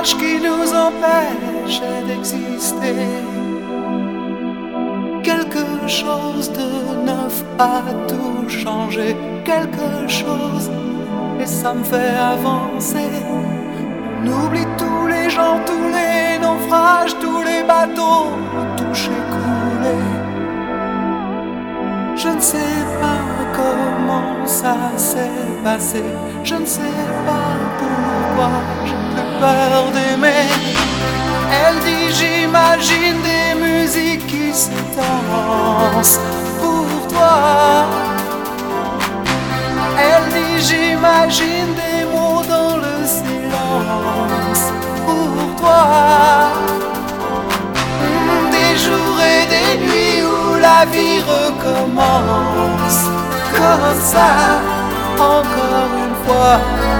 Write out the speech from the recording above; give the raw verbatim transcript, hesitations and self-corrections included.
l'orage qui nous empêche d'exister. Quelque chose de neuf a tout changé, quelque chose, et ça me fait avancer. On oublie tous les gens, tous les naufrages, tous les bateaux touchés, coulés. Je ne sais pas comment ça s'est passé, je ne sais pas pourquoi j'ai plus peur d'aimer. Elle dit j'imagine des musiques qui se dansent pour toi. Elle dit j'imagine des mots dans le silence pour toi. Des jours et des nuits où la vie recommence comme ça, encore une fois.